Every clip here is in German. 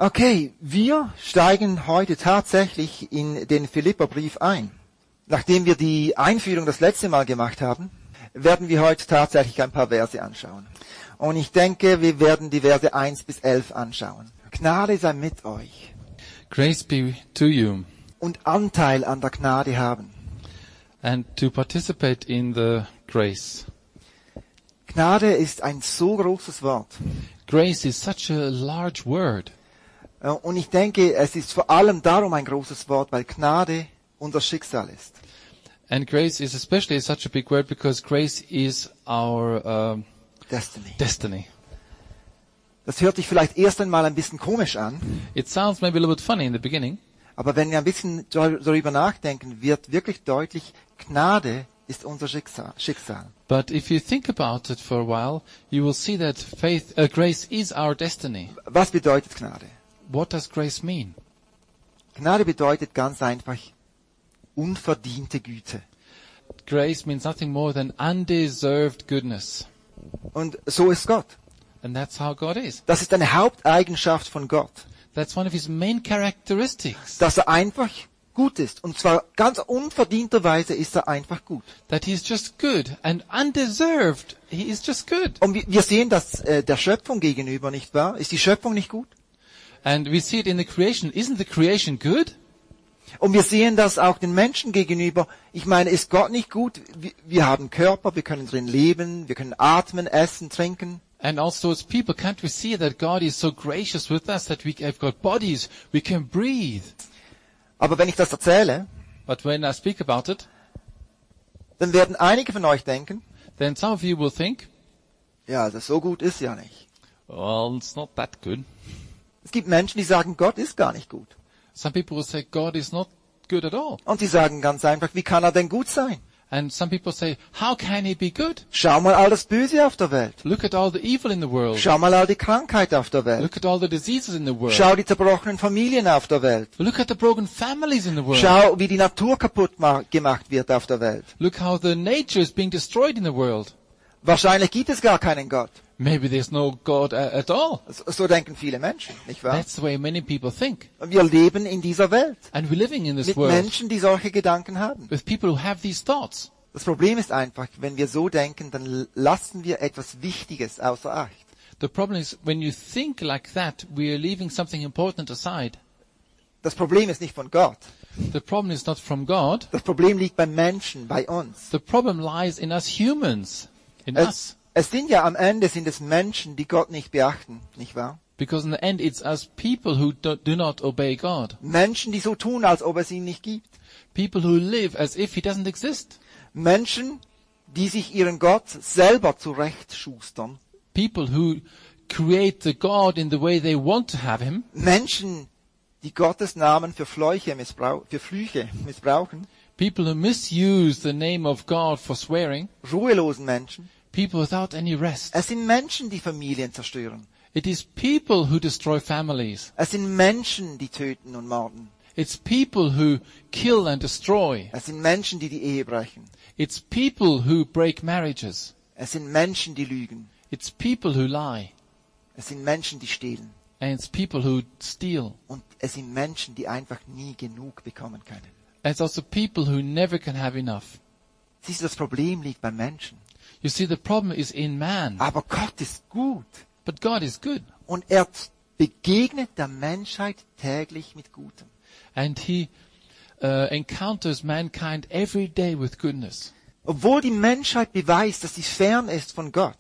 Okay, wir steigen heute tatsächlich in den Philipperbrief ein. Nachdem wir die Einführung das letzte Mal gemacht haben, werden wir heute tatsächlich ein paar Verse anschauen. Und ich denke, wir werden die Verse 1 bis 11 anschauen. Gnade sei mit euch. Grace be to you, Und Anteil an der Gnade haben. and to participate in the grace. Gnade ist ein so großes Wort. Grace is such a large word. Und ich denke, es ist vor allem darum ein großes Wort, weil Gnade unser Schicksal ist. And grace is especially such a big word because grace is our Destiny. destiny. Das hört sich vielleicht erst einmal ein bisschen komisch an, It sounds maybe a little bit funny in the beginning, aber wenn wir ein bisschen darüber nachdenken, wird wirklich deutlich, Gnade ist unser Schicksal. but if you think about it for a while, you will see that grace is our destiny. Was bedeutet Gnade? What does grace mean? Gnade bedeutet ganz einfach unverdiente Güte. Grace means nothing more than undeserved goodness. Und so ist Gott. And that's how God is. Das ist eine Haupteigenschaft von Gott, That's one of his main characteristics. dass er einfach gut ist. Und zwar ganz unverdienterweise ist er einfach gut. That he's just good and undeserved. He is just good. Und wir sehen das der Schöpfung gegenüber, nicht wahr? Ist die Schöpfung nicht gut? And we see it in the creation. Isn't the creation good? Und wir sehen das auch den Menschen gegenüber. Ich meine, ist Gott nicht gut? Wir haben Körper, wir können drin leben, wir können atmen, essen, trinken. And also as people, can't we see that God is so gracious with us that we have got bodies, we can breathe. Aber wenn ich das erzähle, But when I speak about it, dann werden einige von euch denken, then some of you will think, ja, das so gut ist ja nicht. well, it's not that good. Es gibt Menschen, die sagen, Gott ist gar nicht gut. Some people will say God is not good at all. Und die sagen ganz einfach, wie kann er denn gut sein? And some people say, how can he be good? Schau mal all das Böse auf der Welt. Look at all the evil in the world. Schau mal all die Krankheit auf der Welt. Look at all the diseases in the world. Schau die zerbrochenen Familien auf der Welt. Look at the broken families in the world. Schau, wie die Natur kaputt gemacht wird auf der Welt. Look how the nature is being destroyed in the world. Wahrscheinlich gibt es gar keinen Gott. Maybe there's no God at all. So denken viele Menschen, nicht wahr? That's the way many people think. Und wir leben in dieser Welt And we're living in this mit world Menschen, die solche Gedanken haben. with people who have these thoughts. Das Problem ist einfach, wenn wir so denken, dann lassen wir etwas Wichtiges außer Acht. The problem is when you think like that, we are leaving something important aside. Das Problem ist nicht von Gott. The problem is not from God. Das Problem liegt beim Menschen, bei uns. The problem lies in us humans, in us. Es sind ja am Ende sind es Menschen, die Gott nicht beachten, nicht wahr? Because in the end, it's us people who do not obey God. Menschen, die so tun, als ob es ihn nicht gibt. People who live as if he doesn't exist. Menschen, die sich ihren Gott selber zurechtschustern. People who create the God in the way they want to have him. Menschen, die Gottes Namen für Flüche missbrauchen. People who misuse the name of God for swearing. Ruhelosen Menschen. People without any rest. Es sind Menschen, die Familien zerstören. It is people who destroy families. Es sind Menschen, die töten und morden. It's people who kill and destroy. Es sind Menschen, die die Ehe brechen. It's people who break marriages. Es sind Menschen, die lügen. It's people who lie. Es sind Menschen, die stehlen. And it's people who steal. Und es sind Menschen, die einfach nie genug bekommen können. And it's also people who never can have enough. Siehst du, das Problem liegt beim Menschen. You see, the problem is in man. Aber Gott ist gut. But God is good. Und er begegnet der Menschheit täglich mit Gutem. And he encounters mankind every day with goodness. Obwohl die Menschheit beweist, dass sie fern ist von Gott,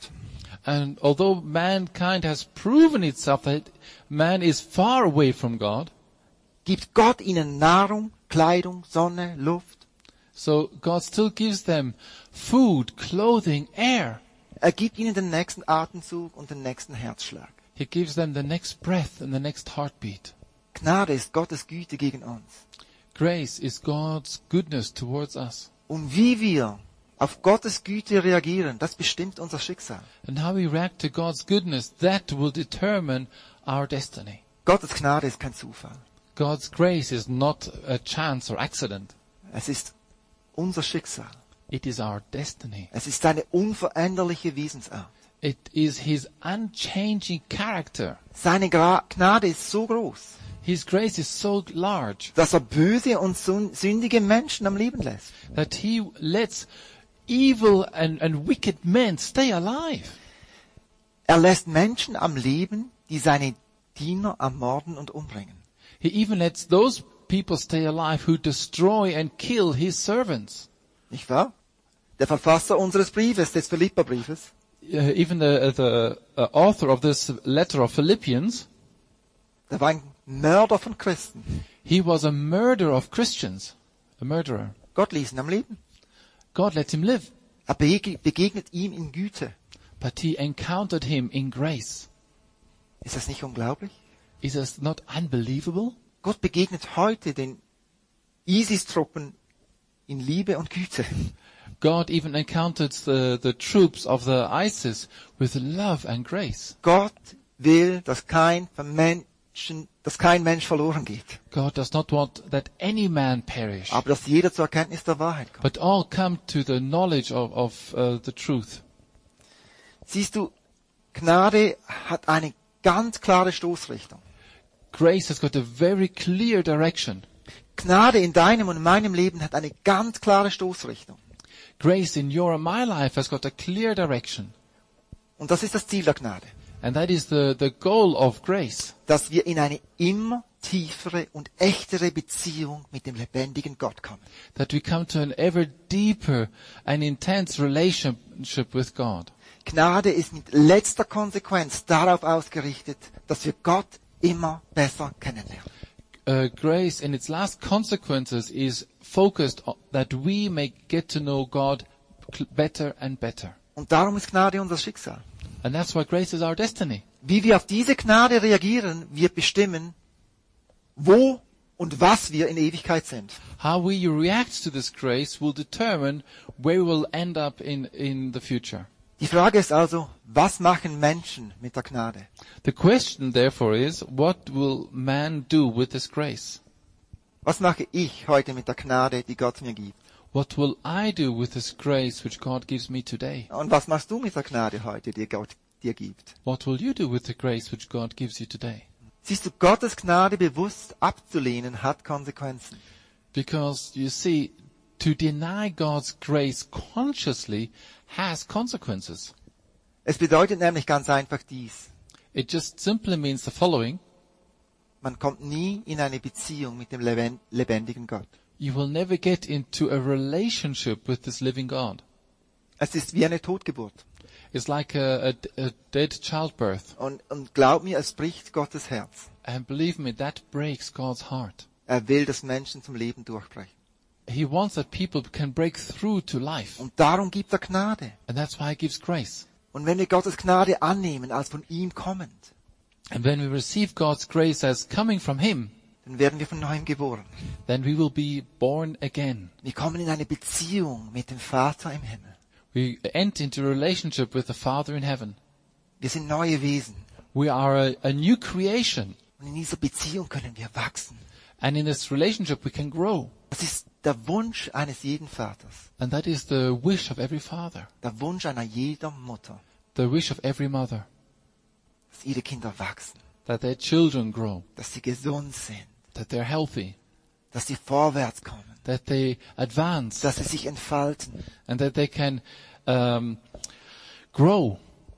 And although mankind has proven itself that man is far away from God, gibt Gott ihnen Nahrung, Kleidung, Sonne, Luft. so God still gives them food, clothing, air. Er gibt ihnen den nächsten Atemzug und den nächsten Herzschlag. He gives them the next breath and the next heartbeat. Gnade ist Gottes Güte gegen uns. Grace is God's goodness towards us. Und wie wir auf Gottes Güte reagieren, das bestimmt unser Schicksal. And how we react to God's goodness, that will determine our destiny. Gottes Gnade ist kein Zufall. God's grace is not a chance or accident. Es ist unser Schicksal. It is our destiny. Es ist seine unveränderliche Wesensart. It is His unchanging character. Seine Gnade ist so groß, His grace is so large dass er böse und sündige Menschen am Leben lässt. that He lets evil and wicked men stay alive. Er lässt Menschen am Leben, die seine Diener ermorden und umbringen. He even lets those people stay alive who destroy and kill His servants. Nicht wahr? Der Verfasser unseres Briefes, des Philipperbriefes, Even the author of this letter of Philippians, der war ein Mörder von Christen. he was a murderer of Christians, a murderer. Gott ließ ihn am Leben. God let him live, Er begegnet ihm in Güte. but He encountered him in grace. Ist das nicht unglaublich? Is this not unbelievable? Gott begegnet heute den ISIS-Truppen in Liebe und Güte. God even encountered the troops of the ISIS with love and grace. Gott will, dass kein Mensch verloren geht, God does not want that any man perish, aber dass jeder zur Erkenntnis der Wahrheit kommt. but all come to the knowledge of the truth. Siehst du, Gnade hat eine ganz klare Stoßrichtung. Grace has got a very clear direction. Gnade in deinem und meinem Leben hat eine ganz klare Stoßrichtung. Grace in your and my life has got a clear direction. Und das ist das Ziel der Gnade. And that is the goal of grace. Dass wir in eine immer tiefere und echtere Beziehung mit dem lebendigen Gott kommen. That we come to an ever deeper and intense relationship with God. Gnade ist mit letzter Konsequenz darauf ausgerichtet, dass wir Gott immer besser kennenlernen. Grace in its last consequences is focused on that we may get to know God better and better. Und darum ist Gnade unser Schicksal. And that's why grace is our destiny. Wie wir auf diese Gnade reagieren, wird bestimmen, wo und was wir in Ewigkeit sind. How we react to this grace will determine where we will end up in the future. Die Frage ist also, was machen Menschen mit der Gnade? The question therefore is, what will man do with this grace? Was mache ich heute mit der Gnade, die Gott mir gibt? What will I do with this grace which God gives me today? Und was machst du mit der Gnade heute, die Gott dir gibt? What will you do with the grace which God gives you today? Siehst du, Gottes Gnade bewusst abzulehnen, hat Konsequenzen. Because you see, to deny God's grace consciously has consequences. Es bedeutet nämlich ganz einfach dies. It just simply means the following. Man kommt nie in eine Beziehung mit dem lebendigen Gott. You will never get into a relationship with this living God. Es ist wie eine Totgeburt. It's like a dead childbirth. Und glaub mir, es bricht Gottes Herz. And believe me, that breaks God's heart. Er will, dass Menschen zum Leben durchbrechen. He wants that people can break through to life. Und darum gibt er Gnade. And that's why He gives grace. Und wenn wir Gottes Gnade annehmen, als von ihm kommend, And when we receive God's grace as coming from Him, dann werden wir von neuem geboren. then we will be born again. Wir kommen in eine Beziehung mit dem Vater im Himmel. We enter into a relationship with the Father in heaven. Wir sind neue Wesen. We are a new creation. Und in dieser Beziehung können wir wachsen. And in this relationship we can grow. Das ist der Wunsch eines jeden Vaters. And that is the wish of every father. Der Wunsch einer jeder Mutter. The wish of every mother. Dass ihre Kinder wachsen. That their children grow. Dass sie gesund sind. That they're healthy. Dass sie vorwärts kommen. That they advance. Dass sie sich entfalten. And that they can grow.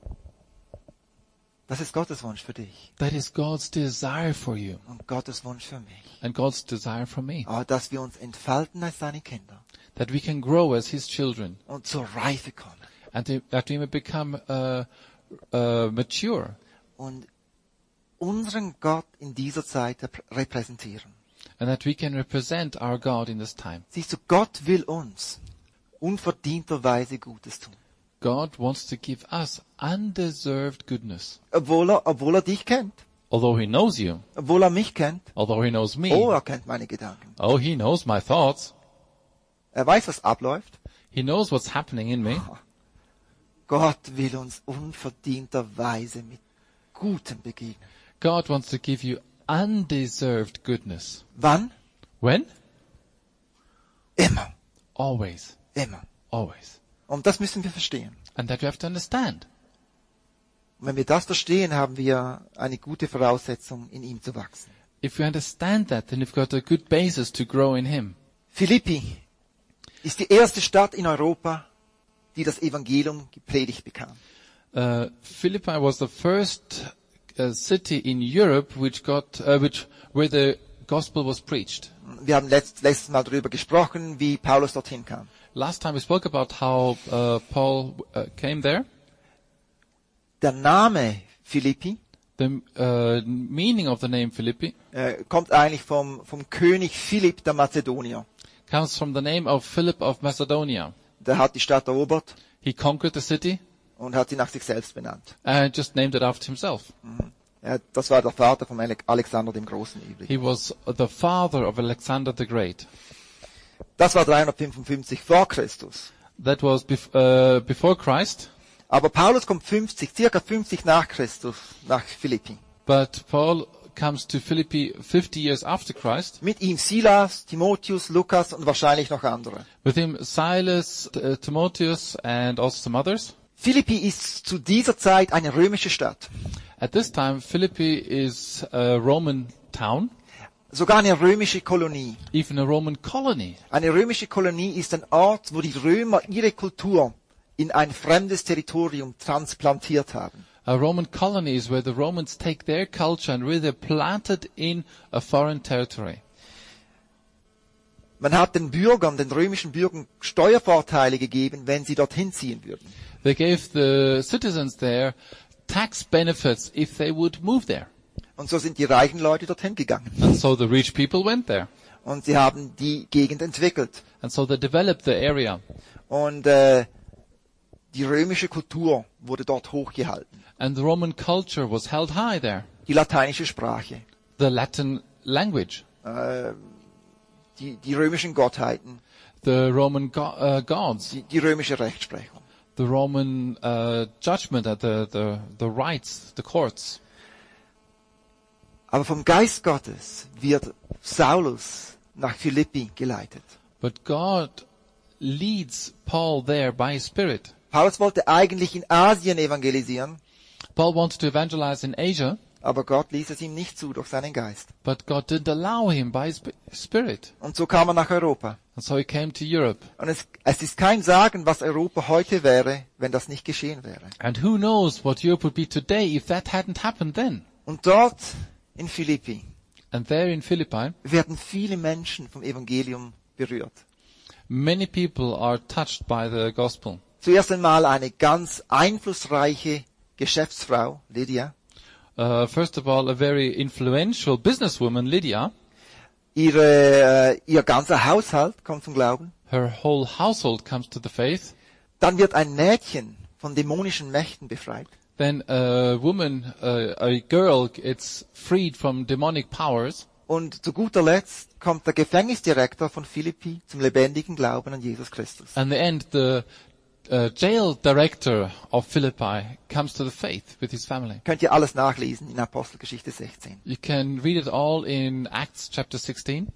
Das ist Gottes Wunsch für dich. That is God's desire for you. Und Gottes Wunsch für mich. And God's desire for me. Aber dass wir uns entfalten als seine Kinder. That we can grow as His children. Und zur Reife kommen. And that we may become mature. Und unseren Gott in dieser Zeit repräsentieren. And that we can represent our God in this time. Siehst du, Gott will uns unverdienterweise Gutes tun. God wants to give us undeserved goodness. Obwohl er dich kennt. Although He knows you. Obwohl er mich kennt. Although He knows me. Oh, er kennt meine Gedanken. Oh, He knows my thoughts. Er weiß, was abläuft. He knows what's happening in me. Gott will uns unverdienterweise mit Gutem begegnen. God wants to give you undeserved goodness. Wann? When? Immer. Always. Immer. Always. Und das müssen wir verstehen. And that you have to understand. Und wenn wir das verstehen, haben wir eine gute Voraussetzung, in ihm zu wachsen. If we understand that, then we've got a good basis to grow in Him. Philippi ist die erste Stadt in Europa, die das Evangelium gepredigt bekam. Philippi was the first city in Europe where the gospel was preached. Wir haben letztes Mal darüber gesprochen, wie Paulus dorthin kam. Last time we spoke about how Paul came there. Der Name Philippi The meaning of the name Philippi kommt eigentlich vom König Philipp der Mazedonier. comes from the name of Philip of Macedonia. Der hat die Stadt erobert He conquered the city und hat sie nach sich selbst benannt. and just named it after himself. Das war der Vater von Alexander dem Großen übrigens. He was the father of Alexander the Great. Das war 355 vor Christus. That was before Christ, Aber Paulus kommt circa 50 nach Christus nach Philippi. but Paul comes to Philippi 50 years after Christ. Mit ihm Silas, Timotheus, Lukas und wahrscheinlich noch andere. With him Silas, Timotheus and also some others. Philippi ist zu dieser Zeit eine römische Stadt. At this time, Philippi is a Roman town, Sogar eine römische Kolonie. even a Roman colony. Eine römische Kolonie ist ein Ort, wo die Römer ihre Kultur in ein fremdes Territorium transplantiert haben. A Roman colony is where the Romans take their culture and really plant it in a foreign territory. Man hat den römischen Bürgern Steuervorteile gegeben, wenn sie dorthin ziehen würden. They gave the citizens there tax benefits if they would move there. Und so sind die reichen Leute dorthin gegangen. And so the rich people went there. Und sie haben die Gegend entwickelt. And so they developed the area. Und die römische Kultur wurde dort hochgehalten. And the Roman culture was held high there. Die lateinische Sprache, The Latin language, die römischen Gottheiten, the Roman gods, die römische Rechtsprechung. the Roman judgment, the rights, the courts. Aber vom Geist Gottes wird Saulus nach Philippi geleitet. But God leads Paul there by His Spirit. Paulus wollte eigentlich in Asien evangelisieren, Paul wanted to evangelize in Asia, aber Gott ließ es ihm nicht zu durch seinen Geist. but God didn't allow him by His Spirit. Und so kam er nach Europa. And so he came to Europe. Und es ist kein Sagen, was Europa heute wäre, wenn das nicht geschehen wäre. And who knows what Europe would be today if that hadn't happened then. Und dort in Philippi And there in Philippi, werden viele Menschen vom Evangelium berührt. many people are touched by the gospel. Zuerst einmal eine ganz einflussreiche Geschäftsfrau, Lydia. First of all, a very influential businesswoman, Lydia. Ihr ganzer Haushalt kommt zum Glauben. Her whole household comes to the faith. Dann wird ein Mädchen von dämonischen Mächten befreit. Then a woman, a girl, gets freed from demonic powers. Und zu guter Letzt kommt der Gefängnisdirektor von Philippi zum lebendigen Glauben an Jesus Christus. And in the end, the jail director of Philippi comes to the faith with his family. Könnt ihr alles nachlesen in Apostelgeschichte 16. You can read it all in Acts chapter 16.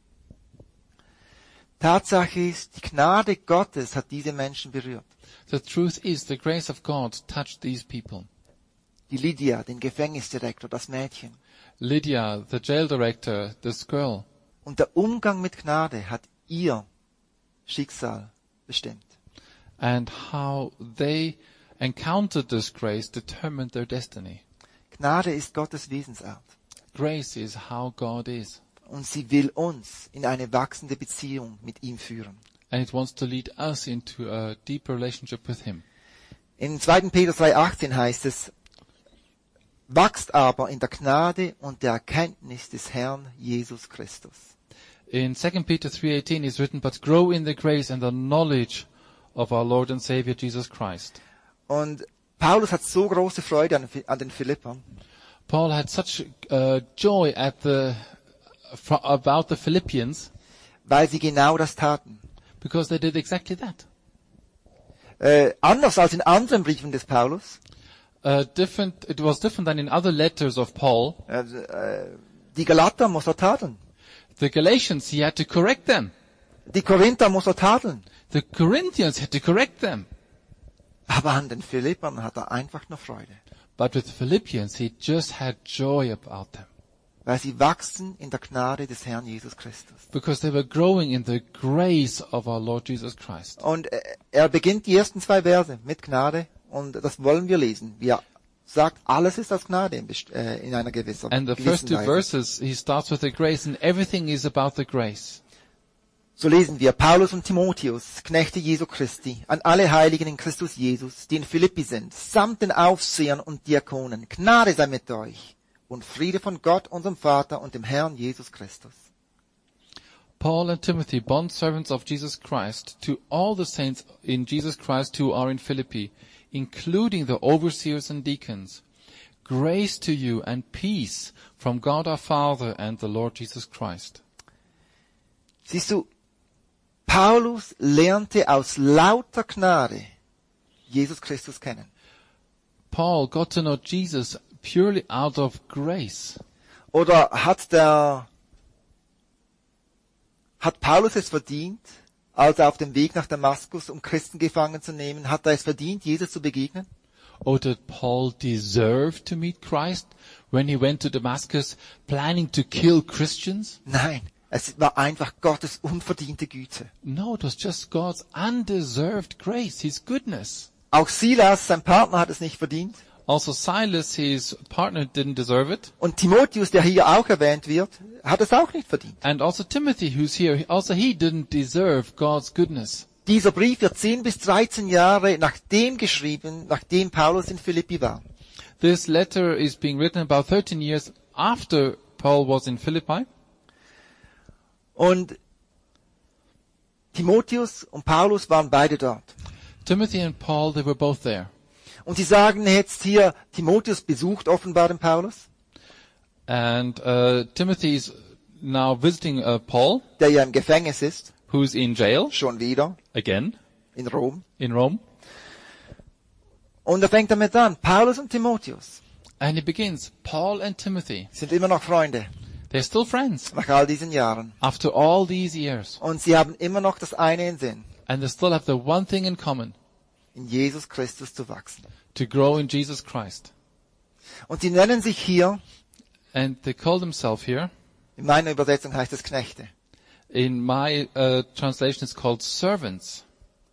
Tatsache ist, die Gnade Gottes hat diese Menschen berührt. The truth is, the grace of God touched these people. Die Lydia, den Gefängnisdirektor, das Mädchen. Lydia, the jail director, this girl. Und der Umgang mit Gnade hat ihr Schicksal bestimmt. And how they encountered this grace determined their destiny. Gnade ist Gottes Wesensart. Grace is how God is. Und sie will uns in eine wachsende Beziehung mit ihm führen. And it wants to lead us into a deeper relationship with Him. In 2. Petrus 3,18 heißt es, wachst aber in der Gnade und der Erkenntnis des Herrn Jesus Christus. In 2 Peter 3:18 is written, but grow in the grace and the knowledge of our Lord and Savior Jesus Christ. Und Paulus hat so große Freude an den Philippern, Paul had such joy about the Philippians weil sie genau das taten. because they did exactly that. Anders als in anderen Briefen des Paulus, It was different than in other letters of Paul. die Galater muss er tadeln, The Galatians, he had to correct them. die Korinther muss er tadeln, The Corinthians had to correct them. aber an den Philippern hat er einfach nur Freude. But with Philippians, he just had joy about them. Weil sie wachsen in der Gnade des Herrn Jesus Christus. Because they were growing in the grace of our Lord Jesus Christ. Und er beginnt die ersten 2 Verse mit Gnade und das wollen wir lesen. Wie er sagt, alles ist aus Gnade in einer gewissen And the first 2 Weise. verses, he starts with the grace, and everything is about the grace. So lesen wir, Paulus und Timotheus, Knechte Jesu Christi, an alle Heiligen in Christus Jesus, die in Philippi sind, samt den Aufsehern und Diakonen. Gnade sei mit euch und Friede von Gott, unserem Vater und dem Herrn Jesus Christus. Paul and Timothy, bondservants of Jesus Christ, to all the saints in Jesus Christ who are in Philippi, including the overseers and deacons. Grace to you and peace from God our Father and the Lord Jesus Christ. Siehst du, Paulus lernte aus lauter Gnade Jesus Christus kennen. Paul got to know Jesus purely out of grace. Oder hat Paulus es verdient, als er auf dem Weg nach Damaskus, um Christen gefangen zu nehmen, hat er es verdient, Jesus zu begegnen? Or did Paul deserve to meet Christ when he went to Damascus planning to kill Christians? Nein, es war einfach Gottes unverdiente Güte. No, it was just God's undeserved grace, His goodness. Auch Silas, sein Partner, hat es nicht verdient. Also Silas, his partner, didn't deserve it. Und Timotheus, der hier auch erwähnt wird, hat es auch nicht verdient. And also Timothy, who's here, also he didn't deserve God's goodness. Dieser Brief wird 10 bis 13 Jahre nachdem geschrieben, nachdem Paulus in Philippi war. This letter is being written about 13 years after Paul was in Philippi. Und Timotheus und Paulus waren beide dort. Timothy and Paul, they were both there. Und sie sagen jetzt hier, Timotheus besucht offenbar den Paulus, And Timothy is now visiting Paul, der ja im Gefängnis ist, who's in jail, schon wieder, again, in Rom. in Rome. Und er fängt damit an, Paulus und Timotheus And he begins, Paul and Timothy, sind immer noch Freunde, they're still friends nach all diesen Jahren. after all these years. Und sie haben immer noch das eine in Sinn, And they still have the one thing in common, in Jesus Christus zu wachsen. to grow in Jesus Christ. Und sie nennen sich hier, And they call themselves here, in meiner Übersetzung heißt es Knechte. in my translation it's called servants.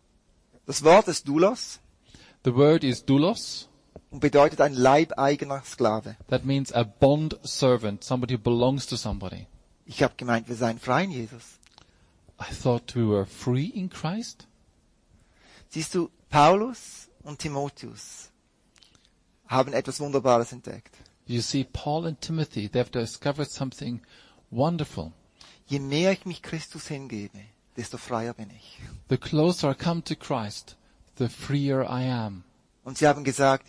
Das Wort ist Doulos The word is doulos. und bedeutet ein leibeigener Sklave. That means a bond servant, somebody who belongs to somebody. Ich habe gemeint, wir seien frei in Jesus. I thought we were free in Christ. Siehst du, Paulus und Timotheus haben etwas Wunderbares entdeckt. You see, Paul and Timothy, they have discovered something wonderful. Je mehr ich mich Christus hingebe, desto freier bin ich. The closer I come to Christ, the freer I am. Und sie haben gesagt,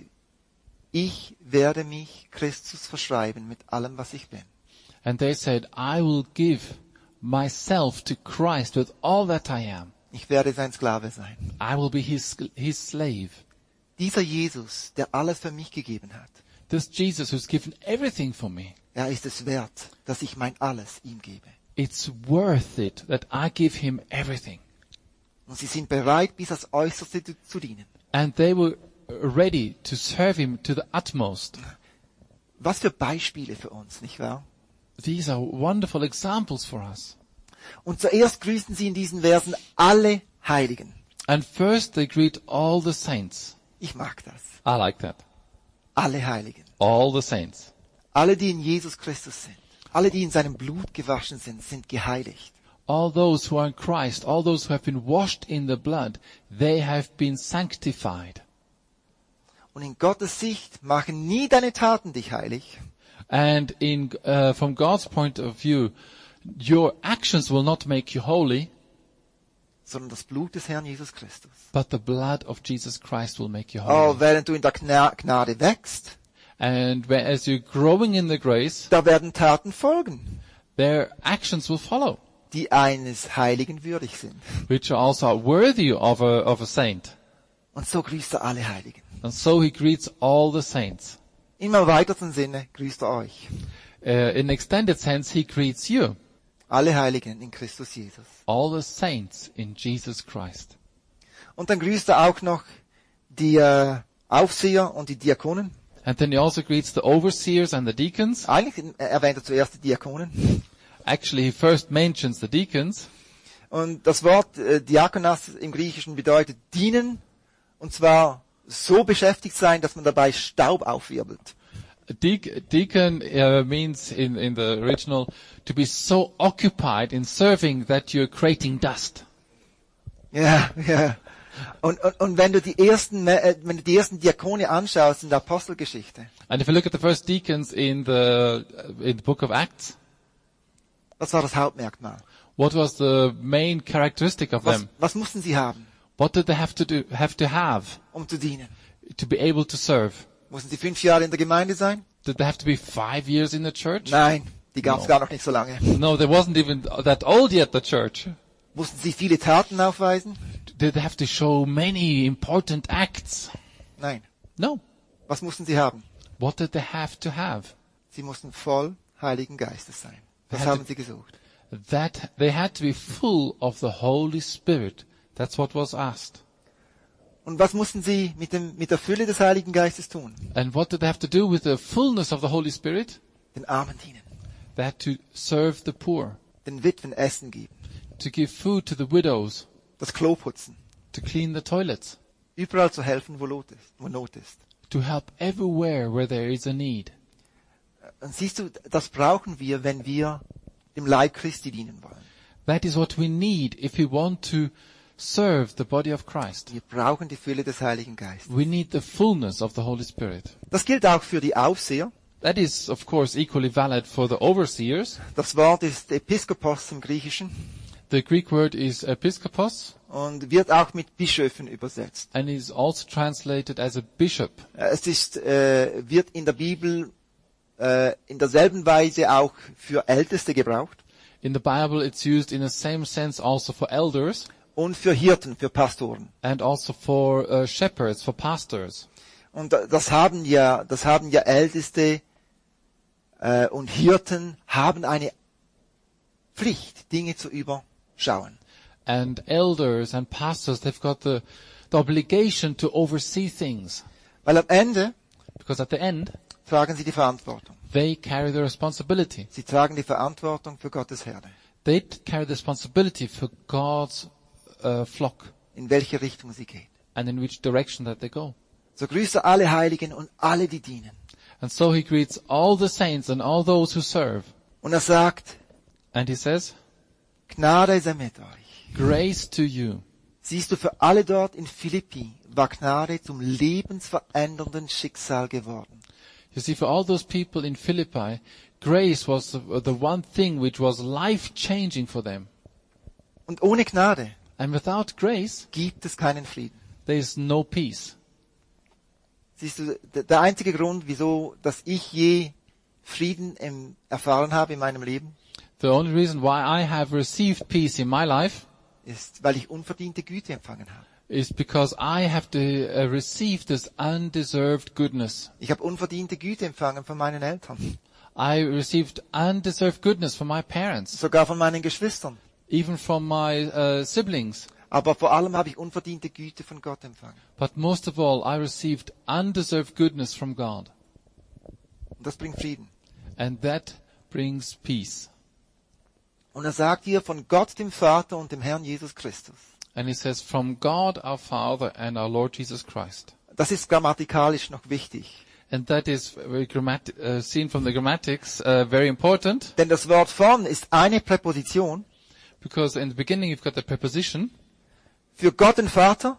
ich werde mich Christus verschreiben mit allem, was ich bin. And they said, I will give myself to Christ with all that I am. Ich werde sein Sklave sein. I will be his slave. Dieser Jesus, der alles für mich gegeben hat, This Jesus who's given everything for me, er ist es wert, dass ich mein Alles ihm gebe. it's worth it that I give him everything. Und sie sind bereit, bis aufs Äußerste zu dienen. And they were ready to serve him to the utmost. Was für Beispiele für uns, nicht wahr? These are wonderful examples for us. Und zuerst grüßen sie in diesen Versen alle Heiligen. And first they greet all the saints. Ich mag das. I like that. Alle Heiligen. All the saints. Alle, die in Jesus Christus sind. Alle, die in seinem Blut gewaschen sind, sind geheiligt. All those who are in Christ, all those who have been washed in the blood, they have been sanctified. Und in Gottes Sicht machen nie deine Taten dich heilig, And from God's point of view, your actions will not make you holy, sondern das Blut des Herrn Jesus Christus. but the blood of Jesus Christ will make you Oh, holy. während du in der Gnade wächst, And as you're growing in the grace, da werden Taten folgen, their actions will follow, die eines Heiligen würdig sind. which are also worthy of a saint. Und so grüßt er alle Heiligen. And so he greets all the saints. Im erweiterten Sinne grüßt er euch. In extended sense, he greets you, Alle Heiligen in Christus Jesus. all the saints in Jesus Christ. Und dann grüßt er auch noch die Aufseher und die Diakonen. And then he also greets the overseers and the deacons. Eigentlich erwähnt er zuerst die Diakonen. Actually, he first mentions the deacons. Und das Wort Diakonas im Griechischen bedeutet dienen, und zwar so beschäftigt sein, dass man dabei Staub aufwirbelt. Deacon means in the original to be so occupied in serving that you're creating dust. Ja, ja. Und wenn du die ersten Diakone anschaust in der Apostelgeschichte, And if you look at the first deacons in the book of Acts, was war das Hauptmerkmal? what was the main characteristic of them? Was mussten sie haben, What did they have to have um zu dienen? to be able to serve? Mussten sie 5 Jahre in der Gemeinde sein? Did they have to be 5 years in the church? Nein, die gab es No. gar noch nicht so lange. No, they wasn't even that old yet, the church. Mussten sie viele Taten aufweisen? Did they have to show many important acts? Nein. No. Was mussten sie haben? What did they have to have? Sie mussten voll Heiligen Geistes sein. Das Had to- haben sie gesucht. That they had to be full of the Holy Spirit. That's what was asked. Und was mussten sie mit der Fülle des Heiligen Geistes tun? And what did they have to do with the fullness of the Holy Spirit? Den Armen dienen, They had to serve the poor, den Witwen Essen geben, to give food to the widows, das Klo putzen, to clean the toilets, überall zu helfen, wo Not ist. to help everywhere where there is a need. Und siehst du, das brauchen wir, wenn wir dem Leib Christi dienen wollen. That is what we need if we want to serve the body of Christ. Wir brauchen die Fülle des Heiligen Geistes. We need the fullness of the Holy Spirit. Das gilt auch für die Aufseher. That is, of course, equally valid for the overseers. Das Wort ist Episkopos im Griechischen The Greek word is episkopos und wird auch mit Bischöfen übersetzt. and is also translated as a bishop. Es wird in der Bibel in derselben Weise auch für Älteste gebraucht In the Bible, it's used in the same sense also for elders und für Hirten, für Pastoren. and also for shepherds, for pastors. Und das haben ja Älteste und Hirten haben eine Pflicht, Dinge zu überschauen. And elders and pastors, they've got the obligation to oversee things. Weil am Ende Because at the end, tragen sie die Verantwortung. they carry the responsibility. Sie tragen die Verantwortung für Gottes Herde. They carry the responsibility for God's flock In welche Richtung sie geht. and in which direction that they go. So grüße alle Heiligen und alle, die dienen. And so he greets all the saints and all those who serve. Und er sagt, And he says, Gnade sei mit euch. grace to you. Siehst du, für alle dort in Philippi war Gnade zum lebensverändernden Schicksal geworden. You see, for all those people in Philippi, grace was the one thing which was life-changing for them. Und ohne Gnade And without grace, gibt es keinen Frieden. there is no peace. Siehst du, der einzige Grund, wieso, dass ich je Frieden erfahren habe in meinem Leben, The only reason why I have received peace in my life ist, weil ich unverdiente Güte empfangen habe. is because I have to receive this undeserved goodness. Ich habe unverdiente Güte empfangen von meinen Eltern, I received undeserved goodness from my parents, sogar von meinen Geschwistern. even from my siblings. Aber vor allem habe ich unverdiente Güte von Gott empfangen. But most of all, I received undeserved goodness from God. Und das bringt Frieden. And that brings peace. Und er sagt hier von Gott, dem Vater und dem Herrn Jesus Christus. And he says, from God our Father and our Lord Jesus Christ. Das ist grammatikalisch noch wichtig. And that is very seen from the grammatics, very important, Denn das Wort von ist eine Präposition because in the beginning you've got the preposition, für Gott den Vater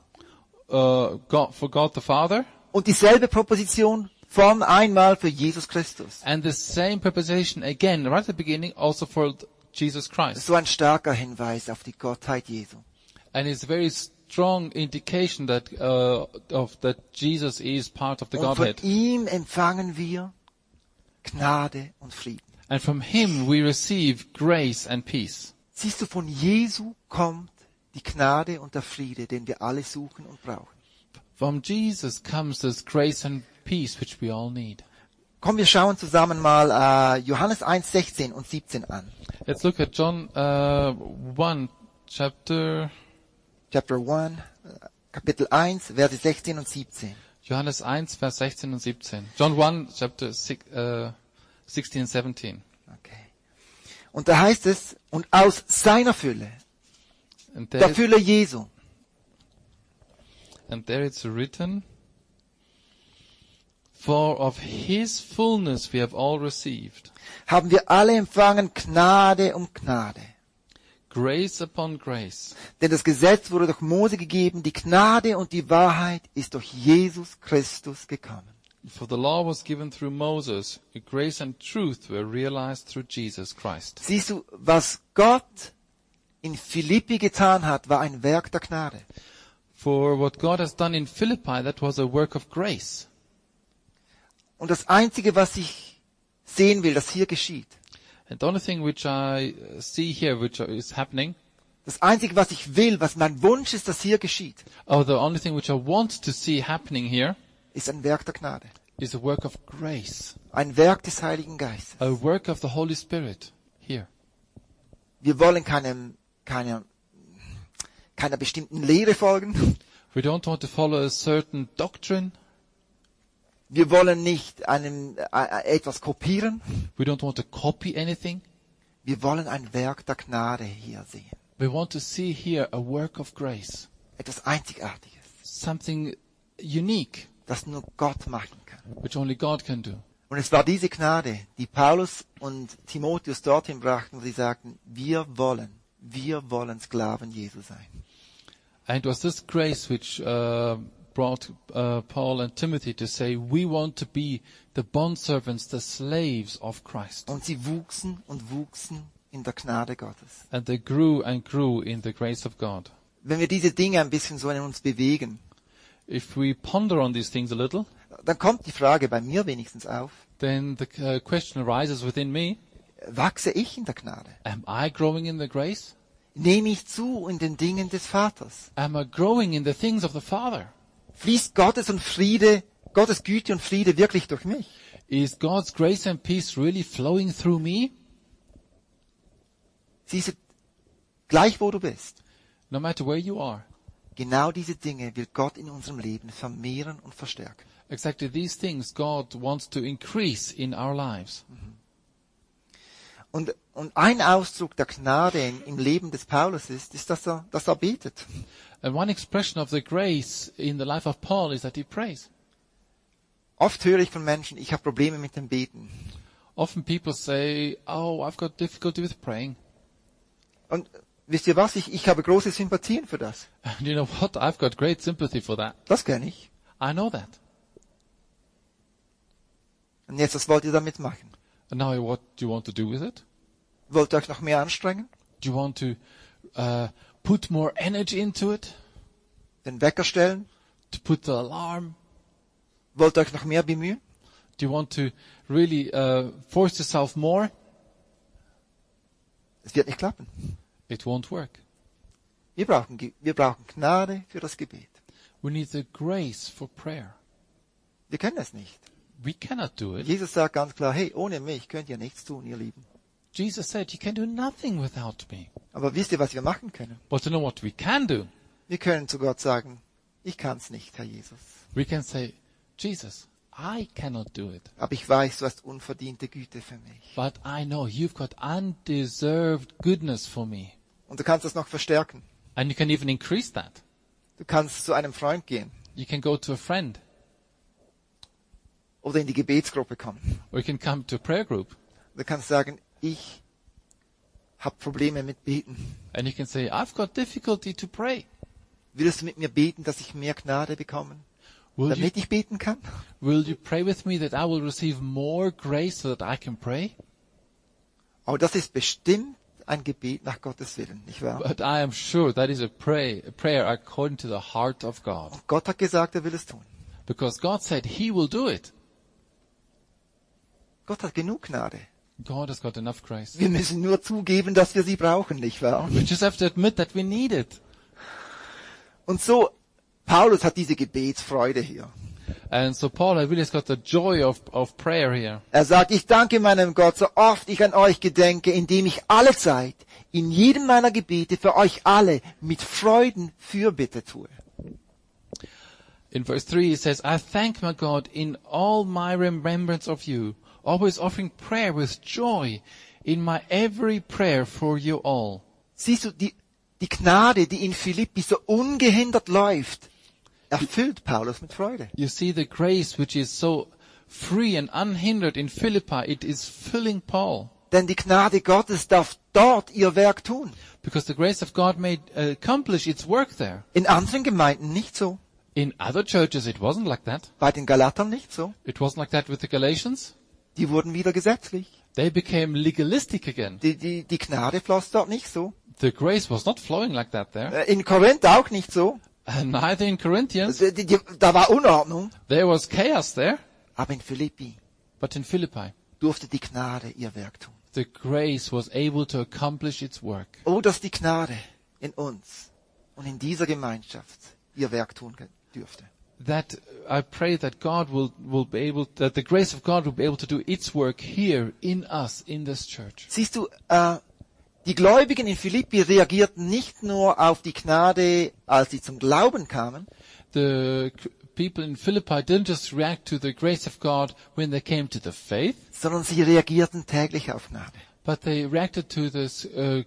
for God the Father, und dieselbe Präposition von einmal für Jesus Christus. and the same preposition again, right at the beginning, also for Jesus Christ. So ein starker Hinweis auf die Gottheit Jesu. And it's a very strong indication that, that Jesus is part of the Und von Godhead. ihm empfangen wir Gnade und Frieden. And from Him we receive grace and peace. Siehst du, von Jesu kommt die Gnade und der Friede, den wir alle suchen und brauchen. From Jesus comes this grace and peace which we all need. Komm, wir schauen zusammen mal Johannes 1, 16 und 17 an. Let's look at John 1, chapter 1, Kapitel 1, Verse 16 und 17. Johannes 1, Vers 16 und 17. John 1, chapter 16 and 17. Okay. Und da heißt es, und aus seiner Fülle, And der there, Fülle Jesu, it's written, for of his fullness we have all received, haben wir alle empfangen Gnade um Gnade. grace upon grace. Denn das Gesetz wurde durch Mose gegeben, die Gnade und die Wahrheit ist durch Jesus Christus gekommen. For the law was given through Moses, grace and truth were realized through Jesus Christ. Siehst du, was Gott in Philippi getan hat, war ein Werk der Gnade. For what God has done in Philippi, that was a work of grace. Und das Einzige, was ich sehen will, das hier geschieht, And the only thing which I see here, which is happening, das Einzige, was ich will, was mein Wunsch ist, dass hier geschieht, the only thing which I want to see happening here, ist ein Werk der Gnade. is a work of grace. Ein Werk des Heiligen Geistes. A work of the Holy Spirit here. Wir wollen keiner bestimmten Lehre folgen. We don't want to follow a certain doctrine. Wir wollen nicht etwas kopieren. We don't want to copy anything. Wir wollen ein Werk der Gnade hier sehen. We want to see here a work of grace. Etwas Einzigartiges, Something unique, das nur Gott machen kann. which only God can do. Und es war diese Gnade, die Paulus und Timotheus dorthin brachten, wo sie sagten, wir wollen Sklaven Jesu sein. And it was this grace which brought Paul and Timothy to say, we want to be the bondservants, the slaves of Christ. Und sie wuchsen und wuchsen in der Gnade Gottes. And they grew and grew in the grace of God. Wenn wir diese Dinge ein bisschen so in uns bewegen, If we ponder on these things a little, dann kommt die Frage bei mir wenigstens auf, then the question arises within me, wachse ich in der Gnade? am I growing in the grace? Nehme ich zu in den Dingen des Vaters? Am I growing in the things of the Father? Fließt Gottes Güte und Friede wirklich durch mich? Is God's grace and peace really flowing through me? Siehst du, gleich wo du bist, No matter where you are. genau diese Dinge will Gott in unserem Leben vermehren und verstärken. Exactly these things God wants to increase in our lives. Und ein Ausdruck der Gnade im Leben des Paulus ist, dass er betet. And one expression of the grace in the life of Paul is that he prays. Oft höre ich von Menschen, ich habe Probleme mit dem Beten. Often people say, oh, I've got difficulty with praying. Und wisst ihr was? Ich habe große Sympathien für das. And you know what? I've got great sympathy for that. Das kenne ich. I know that. Und jetzt, was wollt ihr damit machen? And now what do you want to do with it? Wollt ihr euch noch mehr anstrengen? Do you want to put more energy into it? Den Wecker stellen? To put the alarm? Wollt ihr euch noch mehr bemühen? Do you want to really force yourself more? Es wird nicht klappen. It won't work. Wir brauchen Gnade für das Gebet. We need the grace for prayer. Wir können es nicht. We cannot do it. Jesus sagt ganz klar, hey, ohne mich könnt ihr nichts tun, ihr Lieben. Jesus said, you can do nothing without me. Aber wisst ihr, was wir machen können? But you know what we can do? Wir können zu Gott sagen, ich kann's nicht, Herr Jesus. We can say, Jesus, I cannot do it. Aber ich weiß, du hast unverdiente Güte für mich. But I know you've got undeserved goodness for me. Und du kannst das noch verstärken. And you can even increase that. Du kannst zu einem Freund gehen You can go to a friend. oder in die Gebetsgruppe kommen. Or you can come to a prayer group. Du kannst sagen, ich habe Probleme mit Beten. And you can say, I've got difficulty to pray. Willst du mit mir beten, dass ich mehr Gnade bekomme, damit ich beten kann? Will you pray with me that I will receive more grace so that I can pray? Aber das ist bestimmt ein Gebet nach Gottes Willen, nicht wahr? But I am sure that is a prayer according to the heart of God. Und Gott hat gesagt, er will es tun. Because God said He will do it. Gott hat genug Gnade. God has got enough grace. Wir müssen nur zugeben, dass wir sie brauchen, nicht wahr? We just have to admit that we need it. Und so, Paulus hat diese Gebetsfreude hier. And so Paul really has got the joy of prayer here. Er sagt, ich danke meinem Gott, so oft ich an euch gedenke, indem ich allezeit in jedem meiner Gebete für euch alle mit Freuden Fürbitte tue. In verse 3 it says, I thank my God in all my remembrance of you, always offering prayer with joy in my every prayer for you all. Siehst du, die Gnade, die in Philippi so ungehindert läuft, erfüllt Paulus mit Freude. You see the grace which is so free and unhindered in Philippi, it is filling Paul. Denn die Gnade Gottes darf dort ihr Werk tun. Because the grace of God may accomplish its work there. In anderen Gemeinden nicht so. In other churches it wasn't like that. Bei den Galatern nicht so. It wasn't like that with the Galatians. Die wurden wieder gesetzlich. They became legalistic again. Die Gnade floss dort nicht so. The grace was not flowing like that there. In Korinth auch nicht so. Neither in Corinthians. Da war Unordnung. There was chaos there. Aber in Philippi But in Philippi, durfte die Gnade ihr Werk tun. the grace was able to accomplish its work. Oh, dass die Gnade in uns und in dieser Gemeinschaft ihr Werk tun dürfte. That I pray that God will be able, that the grace of God will be able to do its work here in us, in this church. Siehst du, die Gläubigen in Philippi reagierten nicht nur auf die Gnade, als sie zum Glauben kamen, The people in Philippi didn't just react to the grace of God when they came to the faith, sondern sie reagierten täglich auf Gnade. but they reacted to this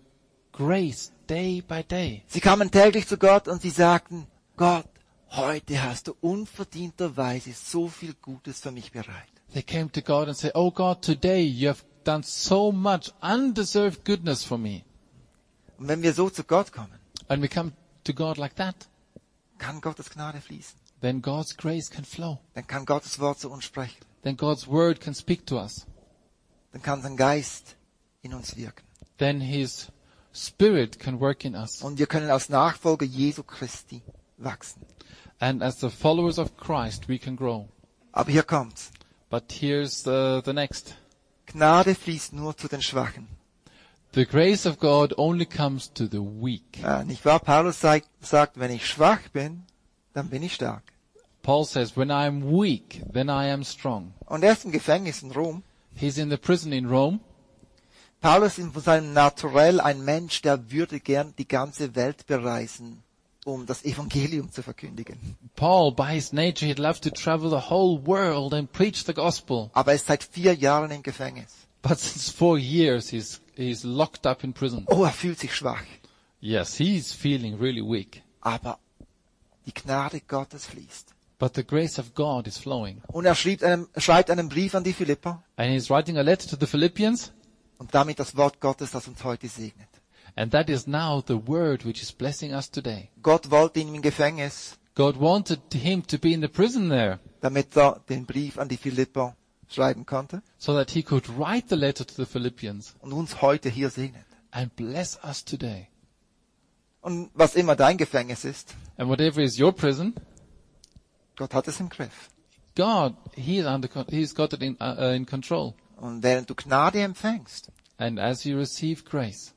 grace day by day. Sie kamen täglich zu Gott und sie sagten, Gott, heute hast du unverdienterweise so viel Gutes für mich bereit. They came to God and said, oh God, today you have done so much undeserved goodness for me. Und wenn wir so zu Gott kommen, And we come to God like that, kann Gottes Gnade fließen. then God's grace can flow. Dann kann Gottes Wort zu uns sprechen. Then God's word can speak to us. Dann kann sein Geist in uns wirken. Then His Spirit can work in us. Und wir können als Nachfolger Jesu Christi wachsen. And as the followers of Christ, we can grow. Aber hier kommt's. But here's the next. Gnade fließt nur zu den Schwachen. The grace of God only comes to the weak. Nicht wahr? Paulus sagt, wenn ich schwach bin, dann bin ich stark. Paul says, when I am weak, then I am strong. Und er ist im Gefängnis in Rom. He's in the prison in Rome. Paulus ist von seinem Naturell ein Mensch, der würde gern die ganze Welt bereisen, um das Evangelium zu verkündigen. Paul, by his nature, he'd love to travel the whole world and preach the gospel. Aber er ist seit 4 Jahren im Gefängnis. But since 4 years, he's locked up in prison. Oh, er fühlt sich schwach. Yes, he's feeling really weak. Aber die Gnade Gottes fließt. But the grace of God is flowing. Und er schreibt einen Brief an die Philipper And he's writing a letter to the Philippians. und damit das Wort Gottes, das uns heute segnet. And that is now the word which is blessing us today. Gott wollte ihn im Gefängnis, God wanted him to be in the prison there damit er den Brief an die Philipper schreiben konnte so that he could write the letter to the Philippians und uns heute hier segnet. and bless us today. Und was immer dein Gefängnis ist, And whatever is your prison, Gott hat es im Griff. God, He's got it in control. Und während du Gnade empfängst, And as you receive grace,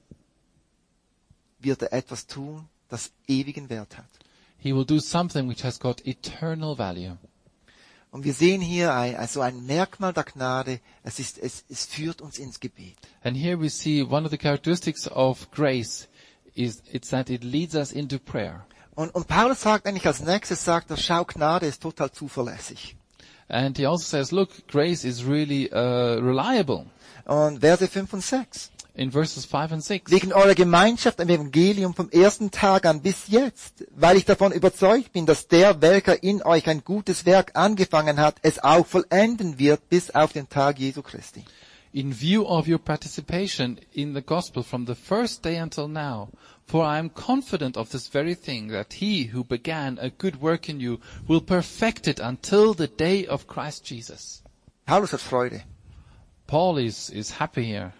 wird er etwas tun, das ewigen Wert hat. He will do something which has got eternal value. Und wir sehen hier also ein Merkmal der Gnade, es führt uns ins Gebet. And here we see one of the characteristics of grace it's that it leads us into prayer. Und Paulus sagt eigentlich als nächstes, sagt er, schau, Gnade ist total zuverlässig. And he also says, look, grace is really reliable. Und Verse 5 und 6. In verses 5 and 6. Wegen eurer Gemeinschaft am Evangelium vom ersten Tag an bis jetzt, weil ich davon überzeugt bin, dass der, welcher in euch ein gutes Werk angefangen hat, es auch vollenden wird bis auf den Tag Jesu Christi. In view of your participation in the gospel from the first day until now, for I am confident of this very thing, that he who began a good work in you will perfect it until the day of Christ Jesus. Paulus hat Freude. Paul is happy here.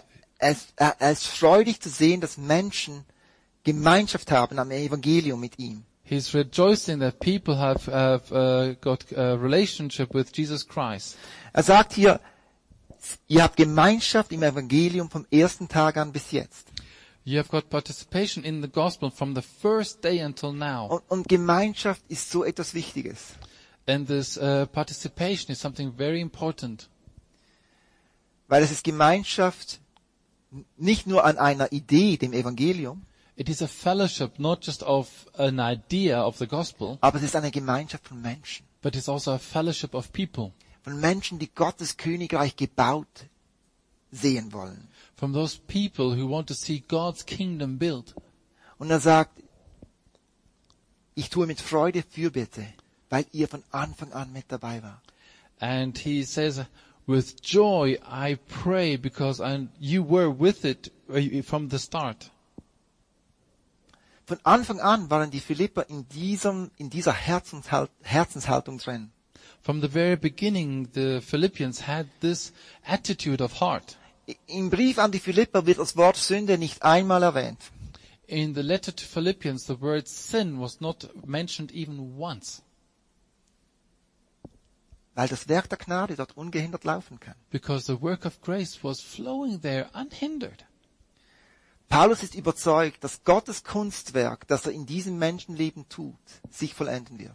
Er ist freudig zu sehen, dass Menschen Gemeinschaft haben am Evangelium mit ihm. He's rejoicing that people have got a relationship with Jesus Christ. Er sagt hier, ihr habt Gemeinschaft im Evangelium vom ersten Tag an bis jetzt. You have got participation in the gospel from the first day until now. Und Gemeinschaft ist so etwas Wichtiges. And this participation is something very important. Weil es ist Gemeinschaft nicht nur an einer Idee, dem Evangelium, It is a fellowship not just of an idea of the gospel, aber es ist eine Gemeinschaft von Menschen. but it's also a fellowship of people. Von Menschen, die Gottes Königreich gebaut sehen wollen. From those people who want to see God's kingdom built. Und er sagt, ich tue mit Freude Fürbitte, weil ihr von Anfang an mit dabei wart. And he says, with joy I pray because you were with it from the start. Von Anfang an waren die Philipper in dieser Herzenshaltung drin. From the very beginning, the Philippians had this attitude of heart. Im Brief an die Philipper wird das Wort Sünde nicht einmal erwähnt. In the letter to Philippians, the word sin was not mentioned even once. Weil das Werk der Gnade dort ungehindert laufen kann. Because the work of grace was flowing there unhindered. Paulus ist überzeugt, dass Gottes Kunstwerk, das er in diesem Menschenleben tut, sich vollenden wird.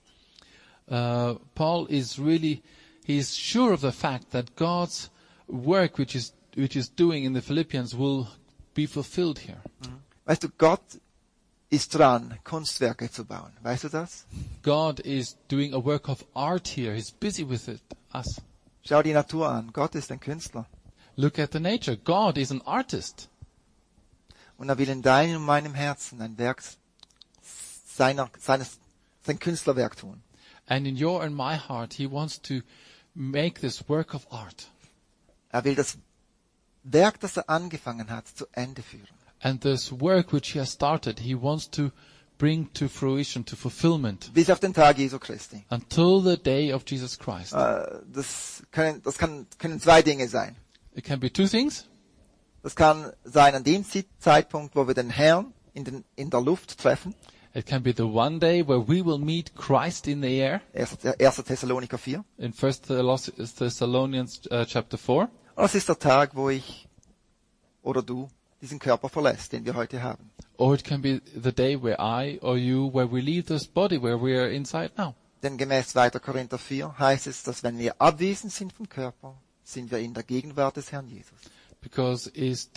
Paul is he's sure of the fact that God's work which is doing in the Philippians will be fulfilled here. Weißt du, Gott ist dran, Kunstwerke zu bauen. Weißt du das? God is doing a work of art here. He's busy with it, us. Schau die Natur an. Gott ist ein Künstler. Look at the nature. God is an artist. Und er will in deinem und meinem Herzen ein Werk sein Künstlerwerk tun. And in your and my heart, he wants to make this work of art. Er will das Werk, das er angefangen hat, zu Ende führen. And this work which he has started, he wants to bring to fruition, to fulfillment. Bis auf den Tag Jesu Christi. Until the day of Jesus Christ. Das können zwei Dinge sein. It can be two things. Das kann sein an dem Zeitpunkt, wo wir den Herrn in der Luft treffen. It can be the one day where we will meet Christ in the air. 1. Thessaloniker 4. In 1 Thessalonians chapter 4. Und das ist der Tag, wo ich oder du diesen Körper verlässt, den wir heute haben. Or it can be the day where I or you, where we leave this body where we are inside now. Denn gemäß 2. Korinther 4 heißt es, dass wenn wir abwesend sind vom Körper, sind wir in der Gegenwart des Herrn Jesus. Because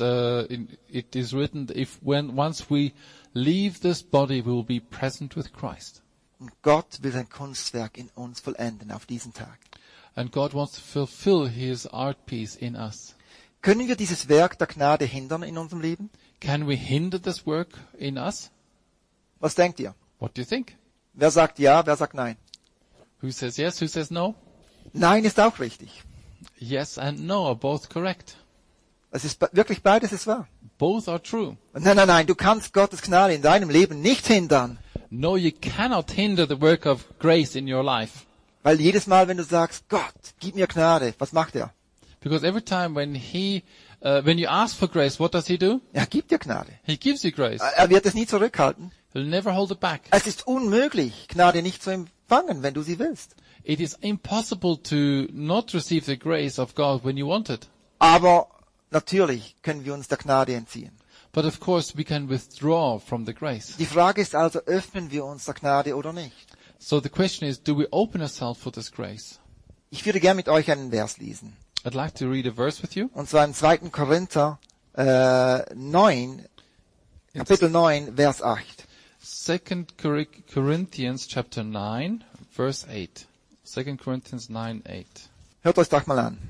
it is written, once we leave this body, we will be present with Christ. Und Gott will sein Kunstwerk in uns vollenden auf diesen Tag. And God wants to fulfill His art piece in us. Können wir dieses Werk der Gnade hindern in unserem Leben? Can we hinder this work in us? Was denkt ihr? What do you think? Wer sagt ja, wer sagt nein? Who says yes, who says no? Nein ist auch richtig. Yes and no are both correct. Es ist wirklich beides ist wahr. Both are true. Nein, du kannst Gottes Gnade in deinem Leben nicht hindern. No, you cannot hinder the work of grace in your life. Weil jedes Mal, wenn du sagst, Gott, gib mir Gnade, was macht er? Because every time when you ask for grace, what does He do? Er gibt dir Gnade. He gives you grace. Er wird es nie zurückhalten. He'll never hold it back. Es ist unmöglich, Gnade nicht zu empfangen, wenn du sie willst. It is impossible to not receive the grace of God when you want it. Aber natürlich können wir uns der Gnade entziehen. But of course we can withdraw from the grace. Die Frage ist also, öffnen wir uns der Gnade oder nicht? So the question is, do we open ourselves for this grace? Ich würde gern mit euch einen Vers lesen. I'd like to read a verse with you. Und zwar im 2. Korinther 9, Kapitel 9, Vers 8. 2 Corinthians chapter 9, verse 8. 2 Corinthians 9, 8. Hört euch doch mal an.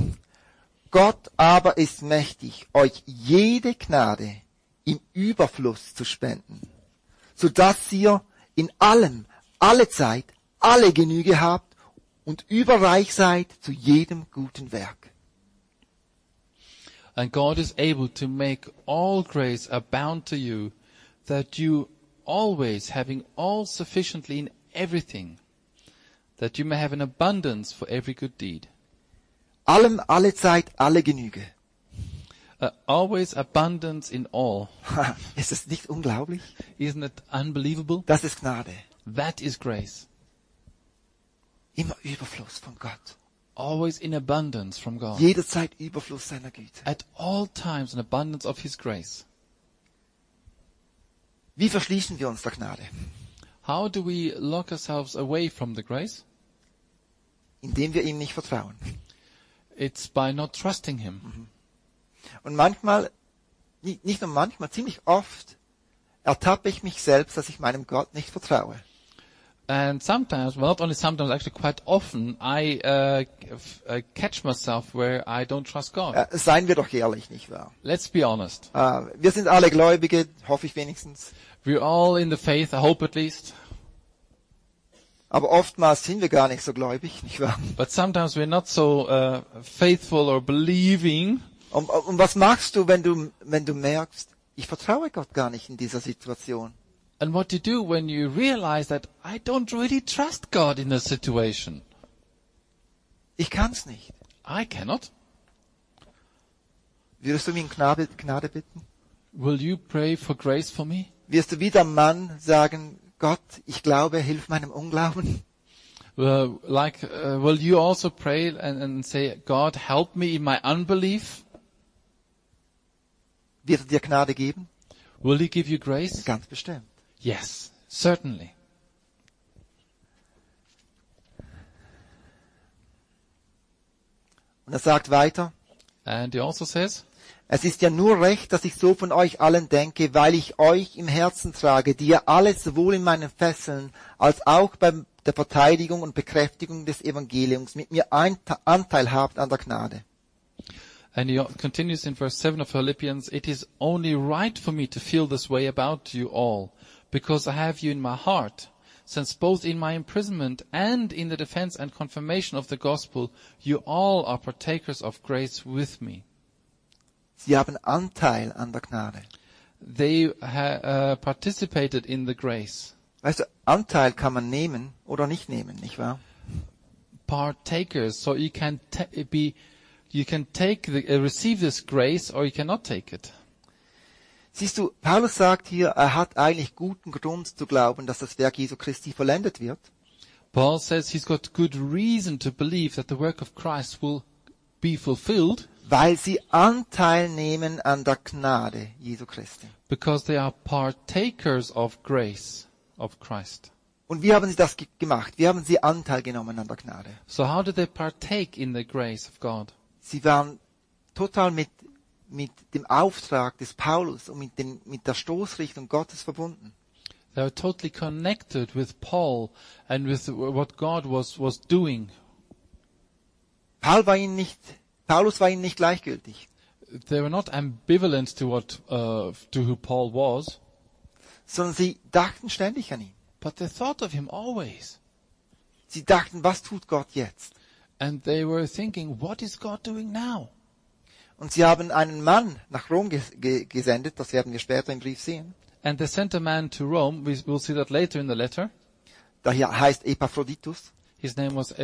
Gott aber ist mächtig, euch jede Gnade im Überfluss zu spenden, sodass ihr in allem, alle Zeit, alle Genüge habt und überreich seid zu jedem guten Werk. And God is able to make all grace abound to you, that you always, having all sufficiently in everything, that you may have an abundance for every good deed. Allem, alle Zeit, alle Genüge. Always abundance in all. Ist das nicht unglaublich? Isn't it unbelievable? Das ist Gnade. That is grace. Immer Überfluss von Gott. Always in abundance from God. Jederzeit Überfluss seiner Güte. At all times an abundance of His grace. Wie verschließen wir uns der Gnade? How do we lock ourselves away from the grace? Indem wir ihm nicht vertrauen. It's by not trusting Him. Und manchmal, nicht nur manchmal, ziemlich oft ertappe ich mich selbst, dass ich meinem Gott nicht vertraue. And sometimes, well, not only sometimes, actually quite often, I catch myself where I don't trust God. Seien wir doch ehrlich, nicht wahr? Let's be honest. Wir sind alle Gläubige, hoffe ich wenigstens. We're all in the faith, I hope at least. Aber oftmals sind wir gar nicht so gläubig, nicht wahr? But sometimes we're not so faithful or believing. Und was machst du, wenn du merkst, ich vertraue Gott gar nicht in dieser Situation? And what do you do when you realize that I don't really trust God in this situation? Ich kann's nicht. I cannot. Würdest du mir um Gnade bitten? Will you pray for grace for me? Wirst du wie der Mann sagen, Gott, ich glaube, hilf meinem Unglauben? Will you also pray and say, God, help me in my unbelief? Wird er dir Gnade geben? Will he give you grace? Ganz bestimmt. Yes, certainly. Und er sagt weiter, And he also says, es ist ja nur recht, dass ich so von euch allen denke, weil ich euch im Herzen trage, die ihr alle sowohl in meinen Fesseln als auch bei der Verteidigung und Bekräftigung des Evangeliums mit mir Anteil habt an der Gnade. and he continues in verse 7 of Philippians, it is only right for me to feel this way about you all, because I have you in my heart, since both in my imprisonment and in the defense and confirmation of the gospel, you all are partakers of grace with me. Sie haben Anteil an der Gnade. They participated in the grace. Weißt du, Anteil kann man nehmen oder nicht nehmen, nicht wahr? Partakers, so you can receive this grace or you cannot take it. Siehst du, Paulus sagt hier, er hat eigentlich guten Grund zu glauben, dass das Werk Jesu Christi vollendet wird. Paul says he's got good reason to believe that the work of Christ will be fulfilled, Weil sie Anteil nehmen an der Gnade Jesu Christi. because they are partakers of grace of Christ. Und wie haben sie das gemacht? Wie haben sie Anteil genommen an der Gnade? So how did they partake in the grace of God? Sie waren total mit dem Auftrag des Paulus und mit der Stoßrichtung Gottes verbunden. They were totally connected with Paul and with what God was doing. Paulus war ihnen nicht gleichgültig, They were not ambivalent to who Paul was, sondern sie dachten ständig an ihn. but they thought of him always. Sie dachten, was tut Gott jetzt? And they were thinking, what is God doing now? Und sie haben einen Mann nach Rom gesendet, das werden wir später im Brief sehen. And they sent a man to Rome. We'll see that later in the letter. Daher heißt Epaphroditus. His name was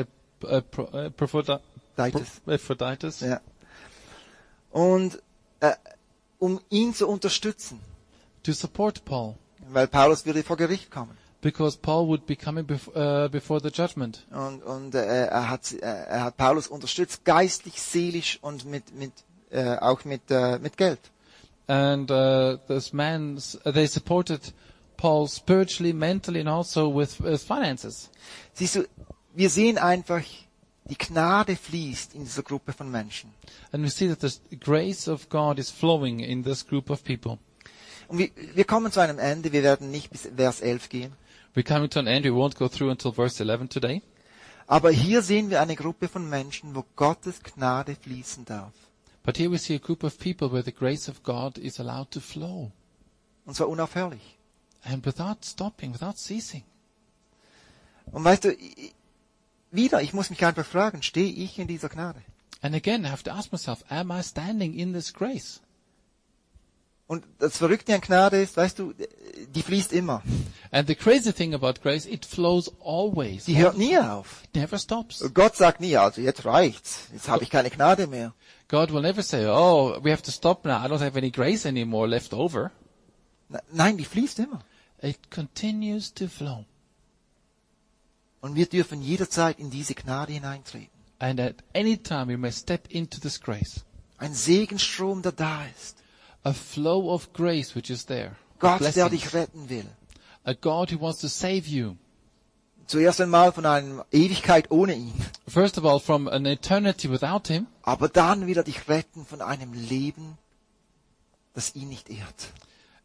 Epaphroditus. Ja. Und um ihn zu unterstützen, To support Paul. weil Paulus würde vor Gericht kommen. Because Paul would be coming before the judgment. Und er hat Paulus unterstützt, geistlich, seelisch und auch mit Geld. And they supported Paul spiritually, mentally, and also with finances. Siehst du, wir sehen einfach, die Gnade fließt in dieser Gruppe von Menschen. And we see that the grace of God is flowing in this group of people. Und wir kommen zu einem Ende, wir werden nicht bis Vers 11 gehen. We're coming to an end. We won't go through until verse 11 today. Aber hier sehen wir eine Gruppe von Menschen, wo Gottes Gnade fließen darf. But here we see a group of people where the grace of God is allowed to flow. Und zwar unaufhörlich. And without stopping, without ceasing. Und weißt du, ich muss mich einfach fragen, stehe ich in dieser Gnade? And again, I have to ask myself, am I standing in this grace? Und das Verrückte an Gnade ist, weißt du, die fließt immer. And the crazy thing about grace, it flows always. Die hört nie auf. It never stops. Gott sagt nie, also jetzt reicht's, jetzt habe ich keine Gnade mehr. God will never say, oh, we have to stop now. I don't have any grace anymore left over. Nein, die fließt immer. It continues to flow. Und wir dürfen jederzeit in diese Gnade hineintreten. And at any time we may step into this grace. Ein Segenstrom, der da ist. A flow of grace which is there. Gott, der Blessings. dich retten will. A God who wants to save you. Zuerst einmal von einer Ewigkeit ohne ihn. First of all, from an eternity without him. Aber dann will er dich retten von einem Leben, das ihn nicht ehrt.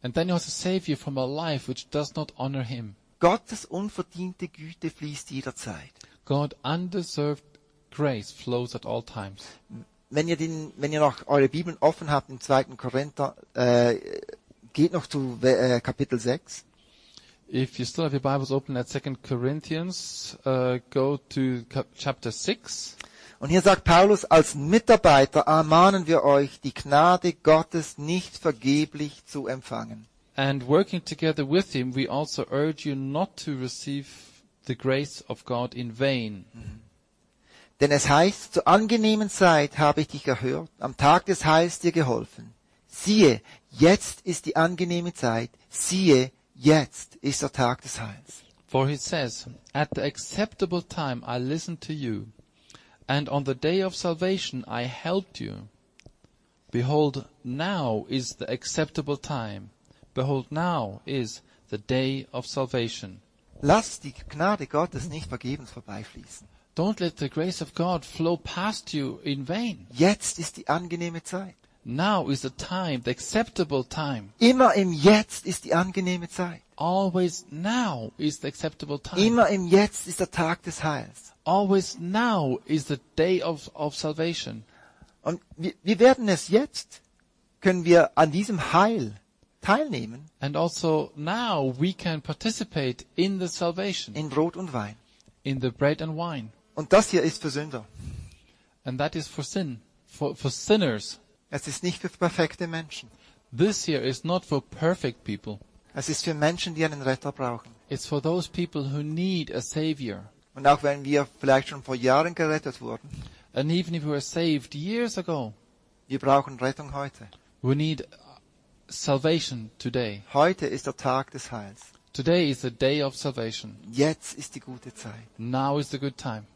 And then he was a savior from a life which does not honor him. Gottes unverdiente Güte fließt jederzeit. God undeserved grace flows at all times. Wenn ihr noch eure Bibeln offen habt im 2. Korinther, geht noch zu Kapitel 6. If you still have your Bibles open at 2 Corinthians, go to chapter 6. Und hier sagt Paulus, als Mitarbeiter ermahnen wir euch, die Gnade Gottes nicht vergeblich zu empfangen. And working together with him, we also urge you not to receive the grace of God in vain. Denn es heißt, zur angenehmen Zeit habe ich dich erhört, am Tag des Heils dir geholfen. Siehe, jetzt ist die angenehme Zeit, siehe, jetzt ist der Tag des Heils. For he says, at the acceptable time I listened to you, and on the day of salvation I helped you. Behold, now is the acceptable time. Behold, now is the day of salvation. Lass die Gnade Gottes nicht vergebens vorbeifließen. Don't let the grace of God flow past you in vain. Jetzt ist die angenehme Zeit. Now is the time, the acceptable time. Immer im Jetzt ist die angenehme Zeit. Always now is the acceptable time. Immer im Jetzt ist der Tag des Heils. Always now is the day of salvation. Und wir werden es jetzt, können wir an diesem Heil teilnehmen, And also now we can participate in the salvation, in Brot und Wein. in the bread and wine. Und das hier ist für Sünder. And that is for sin, for sinners. Es ist nicht für perfekte Menschen. This here is not for perfect people. Es ist für Menschen, die einen Retter brauchen. It's for those people who need a savior. Und auch wenn wir vielleicht schon vor Jahren gerettet wurden, And even if we were saved years ago, wir brauchen Rettung heute. we need salvation today. Heute ist der Tag des Heils. Today is the day of salvation. Jetzt ist die gute Zeit. Now is the good time.